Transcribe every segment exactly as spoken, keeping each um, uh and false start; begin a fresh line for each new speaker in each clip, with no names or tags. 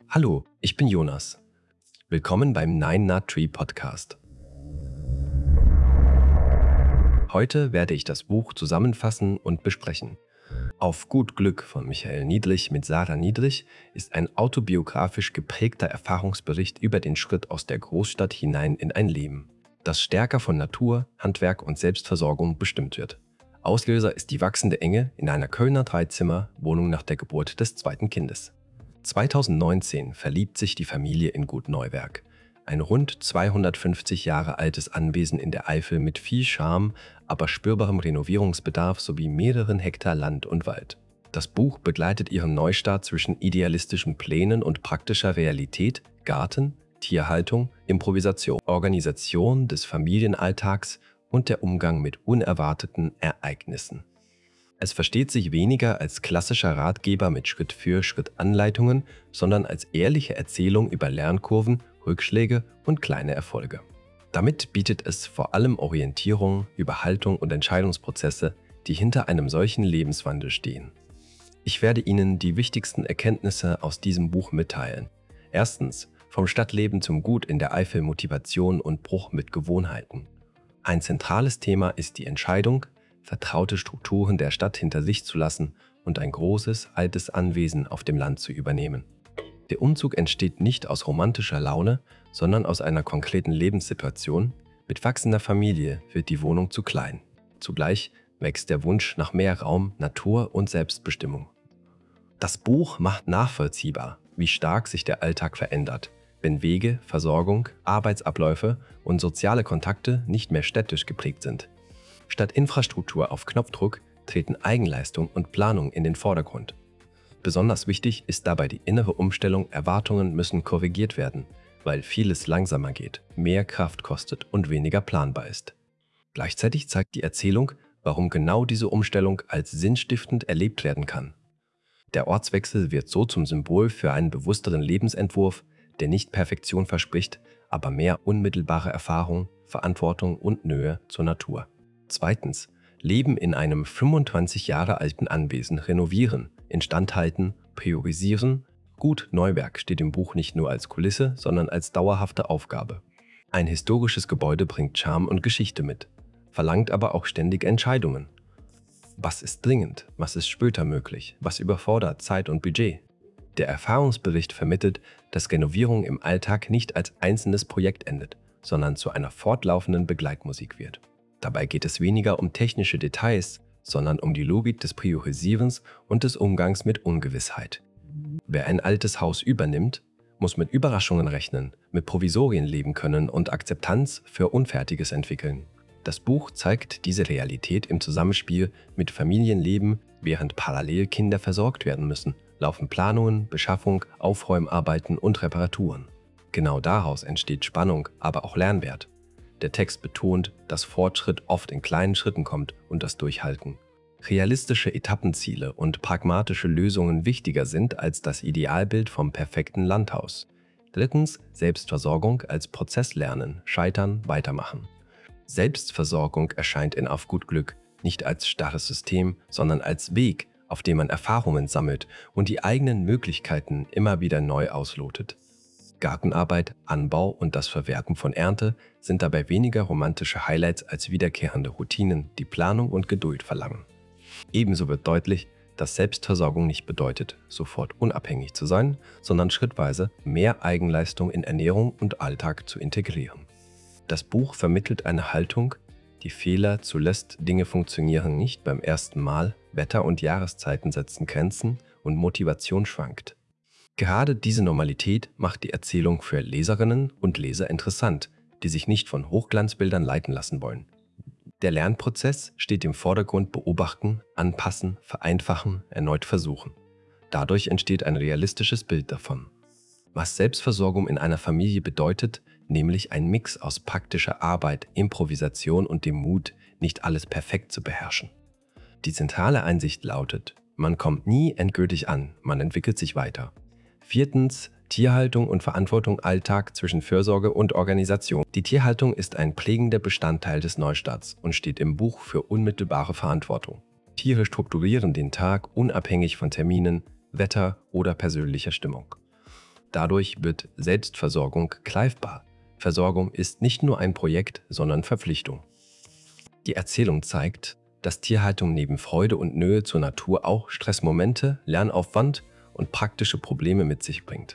Hallo, ich bin Jonas. Willkommen beim Nine Nut Tree Podcast. Heute werde ich das Buch zusammenfassen und besprechen. Auf gut Glück von Michael Niedlich mit Sarah Niedlich ist ein autobiografisch geprägter Erfahrungsbericht über den Schritt aus der Großstadt hinein in ein Leben, das stärker von Natur, Handwerk und Selbstversorgung bestimmt wird. Auslöser ist die wachsende Enge in einer Kölner Dreizimmer-Wohnung nach der Geburt des zweiten Kindes. zweitausendneunzehn verliebt sich die Familie in Gut Neuwerk, ein rund zweihundertfünfzig Jahre altes Anwesen in der Eifel mit viel Charme, aber spürbarem Renovierungsbedarf sowie mehreren Hektar Land und Wald. Das Buch begleitet ihren Neustart zwischen idealistischen Plänen und praktischer Realität, Garten, Tierhaltung, Improvisation, Organisation des Familienalltags und der Umgang mit unerwarteten Ereignissen. Es versteht sich weniger als klassischer Ratgeber mit Schritt-für-Schritt-Anleitungen, sondern als ehrliche Erzählung über Lernkurven, Rückschläge und kleine Erfolge. Damit bietet es vor allem Orientierung über Haltung und Entscheidungsprozesse, die hinter einem solchen Lebenswandel stehen. Ich werde Ihnen die wichtigsten Erkenntnisse aus diesem Buch mitteilen. Erstens, vom Stadtleben zum Gut in der Eifel, Motivation und Bruch mit Gewohnheiten. Ein zentrales Thema ist die Entscheidung, vertraute Strukturen der Stadt hinter sich zu lassen und ein großes, altes Anwesen auf dem Land zu übernehmen. Der Umzug entsteht nicht aus romantischer Laune, sondern aus einer konkreten Lebenssituation. Mit wachsender Familie wird die Wohnung zu klein. Zugleich wächst der Wunsch nach mehr Raum, Natur und Selbstbestimmung. Das Buch macht nachvollziehbar, wie stark sich der Alltag verändert, wenn Wege, Versorgung, Arbeitsabläufe und soziale Kontakte nicht mehr städtisch geprägt sind. Statt Infrastruktur auf Knopfdruck treten Eigenleistung und Planung in den Vordergrund. Besonders wichtig ist dabei die innere Umstellung, Erwartungen müssen korrigiert werden, weil vieles langsamer geht, mehr Kraft kostet und weniger planbar ist. Gleichzeitig zeigt die Erzählung, warum genau diese Umstellung als sinnstiftend erlebt werden kann. Der Ortswechsel wird so zum Symbol für einen bewussteren Lebensentwurf, der nicht Perfektion verspricht, aber mehr unmittelbare Erfahrung, Verantwortung und Nähe zur Natur. Zweitens, Leben in einem fünfundzwanzig Jahre alten Anwesen renovieren, instandhalten, priorisieren. Gut Neuwerk steht im Buch nicht nur als Kulisse, sondern als dauerhafte Aufgabe. Ein historisches Gebäude bringt Charme und Geschichte mit, verlangt aber auch ständig Entscheidungen. Was ist dringend? Was ist später möglich? Was überfordert Zeit und Budget? Der Erfahrungsbericht vermittelt, dass Renovierung im Alltag nicht als einzelnes Projekt endet, sondern zu einer fortlaufenden Begleitmusik wird. Dabei geht es weniger um technische Details, sondern um die Logik des Priorisierens und des Umgangs mit Ungewissheit. Wer ein altes Haus übernimmt, muss mit Überraschungen rechnen, mit Provisorien leben können und Akzeptanz für Unfertiges entwickeln. Das Buch zeigt diese Realität im Zusammenspiel mit Familienleben, während parallel Kinder versorgt werden müssen, laufen Planungen, Beschaffung, Aufräumarbeiten und Reparaturen. Genau daraus entsteht Spannung, aber auch Lernwert. Der Text betont, dass Fortschritt oft in kleinen Schritten kommt und das Durchhalten. Realistische Etappenziele und pragmatische Lösungen wichtiger sind als das Idealbild vom perfekten Landhaus. Drittens, Selbstversorgung als Prozesslernen, Scheitern, Weitermachen. Selbstversorgung erscheint in Auf gut Glück nicht als starres System, sondern als Weg, auf dem man Erfahrungen sammelt und die eigenen Möglichkeiten immer wieder neu auslotet. Gartenarbeit, Anbau und das Verwerten von Ernte sind dabei weniger romantische Highlights als wiederkehrende Routinen, die Planung und Geduld verlangen. Ebenso wird deutlich, dass Selbstversorgung nicht bedeutet, sofort unabhängig zu sein, sondern schrittweise mehr Eigenleistung in Ernährung und Alltag zu integrieren. Das Buch vermittelt eine Haltung, die Fehler zulässt, Dinge funktionieren nicht beim ersten Mal, Wetter und Jahreszeiten setzen Grenzen und Motivation schwankt. Gerade diese Normalität macht die Erzählung für Leserinnen und Leser interessant, die sich nicht von Hochglanzbildern leiten lassen wollen. Der Lernprozess steht im Vordergrund: beobachten, anpassen, vereinfachen, erneut versuchen. Dadurch entsteht ein realistisches Bild davon. Was Selbstversorgung in einer Familie bedeutet, nämlich ein Mix aus praktischer Arbeit, Improvisation und dem Mut, nicht alles perfekt zu beherrschen. Die zentrale Einsicht lautet: Man kommt nie endgültig an, man entwickelt sich weiter. Viertens, Tierhaltung und Verantwortung, Alltag zwischen Fürsorge und Organisation. Die Tierhaltung ist ein prägender Bestandteil des Neustarts und steht im Buch für unmittelbare Verantwortung. Tiere strukturieren den Tag unabhängig von Terminen, Wetter oder persönlicher Stimmung. Dadurch wird Selbstversorgung greifbar. Versorgung ist nicht nur ein Projekt, sondern Verpflichtung. Die Erzählung zeigt, dass Tierhaltung neben Freude und Nähe zur Natur auch Stressmomente, Lernaufwand und praktische Probleme mit sich bringt.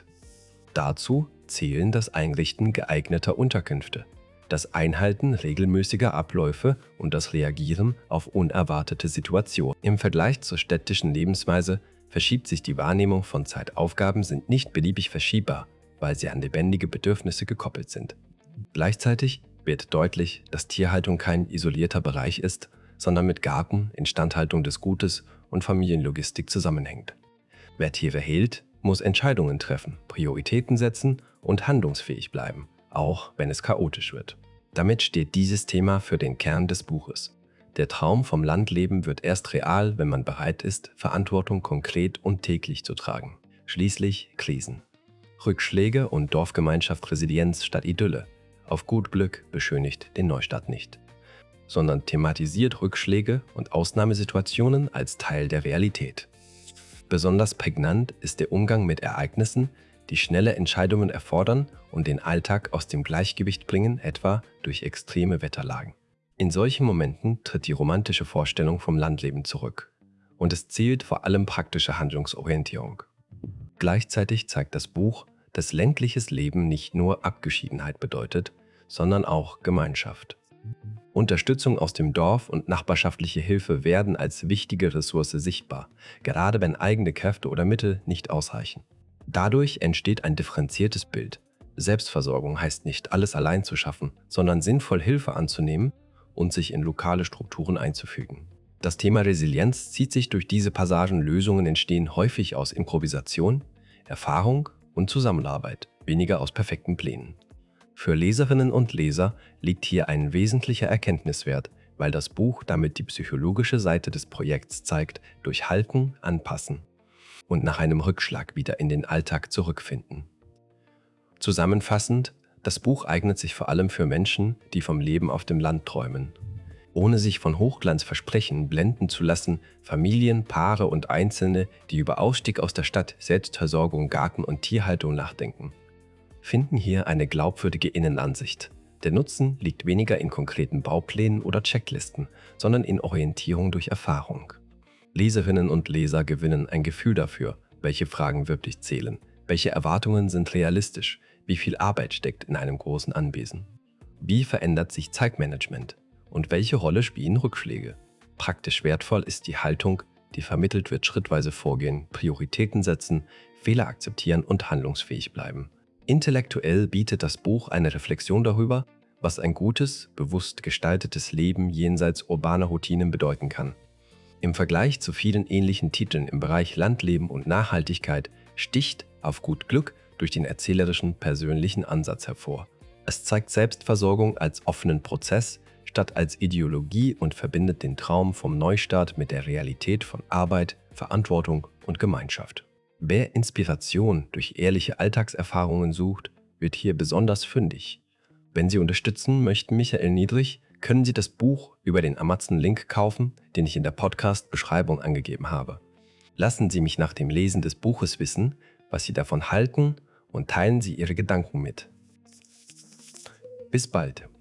Dazu zählen das Einrichten geeigneter Unterkünfte, das Einhalten regelmäßiger Abläufe und das Reagieren auf unerwartete Situationen. Im Vergleich zur städtischen Lebensweise verschiebt sich die Wahrnehmung von Zeit. Aufgaben sind nicht beliebig verschiebbar, weil sie an lebendige Bedürfnisse gekoppelt sind. Gleichzeitig wird deutlich, dass Tierhaltung kein isolierter Bereich ist, sondern mit Garten, Instandhaltung des Gutes und Familienlogistik zusammenhängt. Wer Tiere hält, muss Entscheidungen treffen, Prioritäten setzen und handlungsfähig bleiben, auch wenn es chaotisch wird. Damit steht dieses Thema für den Kern des Buches. Der Traum vom Landleben wird erst real, wenn man bereit ist, Verantwortung konkret und täglich zu tragen. Schließlich Krisen. Rückschläge und Dorfgemeinschaft Resilienz statt Idylle. Auf gut Glück beschönigt den Neustart nicht, sondern thematisiert Rückschläge und Ausnahmesituationen als Teil der Realität. Besonders prägnant ist der Umgang mit Ereignissen, die schnelle Entscheidungen erfordern und den Alltag aus dem Gleichgewicht bringen, etwa durch extreme Wetterlagen. In solchen Momenten tritt die romantische Vorstellung vom Landleben zurück und es zählt vor allem praktische Handlungsorientierung. Gleichzeitig zeigt das Buch, dass ländliches Leben nicht nur Abgeschiedenheit bedeutet, sondern auch Gemeinschaft. Unterstützung aus dem Dorf und nachbarschaftliche Hilfe werden als wichtige Ressource sichtbar, gerade wenn eigene Kräfte oder Mittel nicht ausreichen. Dadurch entsteht ein differenziertes Bild. Selbstversorgung heißt nicht, alles allein zu schaffen, sondern sinnvoll Hilfe anzunehmen und sich in lokale Strukturen einzufügen. Das Thema Resilienz zieht sich durch diese Passagen. Lösungen entstehen häufig aus Improvisation, Erfahrung und Zusammenarbeit, weniger aus perfekten Plänen. Für Leserinnen und Leser liegt hier ein wesentlicher Erkenntniswert, weil das Buch damit die psychologische Seite des Projekts zeigt, durch Halten, Anpassen und nach einem Rückschlag wieder in den Alltag zurückfinden. Zusammenfassend, das Buch eignet sich vor allem für Menschen, die vom Leben auf dem Land träumen. Ohne sich von Hochglanzversprechen blenden zu lassen, Familien, Paare und Einzelne, die über Ausstieg aus der Stadt, Selbstversorgung, Garten und Tierhaltung nachdenken, finden hier eine glaubwürdige Innenansicht. Der Nutzen liegt weniger in konkreten Bauplänen oder Checklisten, sondern in Orientierung durch Erfahrung. Leserinnen und Leser gewinnen ein Gefühl dafür, welche Fragen wirklich zählen, welche Erwartungen sind realistisch, wie viel Arbeit steckt in einem großen Anwesen. Wie verändert sich Zeitmanagement und welche Rolle spielen Rückschläge? Praktisch wertvoll ist die Haltung, die vermittelt wird: schrittweise vorgehen, Prioritäten setzen, Fehler akzeptieren und handlungsfähig bleiben. Intellektuell bietet das Buch eine Reflexion darüber, was ein gutes, bewusst gestaltetes Leben jenseits urbaner Routinen bedeuten kann. Im Vergleich zu vielen ähnlichen Titeln im Bereich Landleben und Nachhaltigkeit sticht Auf gut Glück durch den erzählerischen, persönlichen Ansatz hervor. Es zeigt Selbstversorgung als offenen Prozess statt als Ideologie und verbindet den Traum vom Neustart mit der Realität von Arbeit, Verantwortung und Gemeinschaft. Wer Inspiration durch ehrliche Alltagserfahrungen sucht, wird hier besonders fündig. Wenn Sie unterstützen möchten Michael Niedrig, können Sie das Buch über den Amazon-Link kaufen, den ich in der Podcast-Beschreibung angegeben habe. Lassen Sie mich nach dem Lesen des Buches wissen, was Sie davon halten, und teilen Sie Ihre Gedanken mit. Bis bald!